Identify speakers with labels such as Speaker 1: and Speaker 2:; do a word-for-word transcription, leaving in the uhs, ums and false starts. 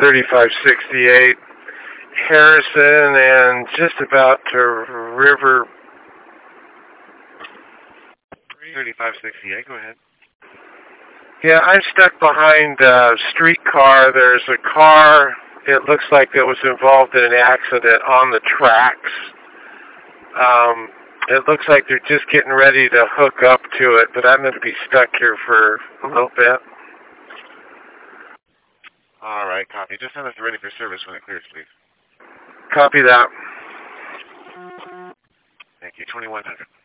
Speaker 1: thirty-five sixty-eight Harrison and just about to River.
Speaker 2: thirty-five sixty-eight, go ahead.
Speaker 1: Yeah, I'm stuck behind a streetcar. There's a car, it looks like it was involved in an accident on the tracks. Um, it looks like they're just getting ready to hook up to it, but I'm going to be stuck here for a little bit.
Speaker 2: All right, copy. Just send us ready for service when it clears, please.
Speaker 1: Copy that.
Speaker 2: Thank you. twenty-one hundred.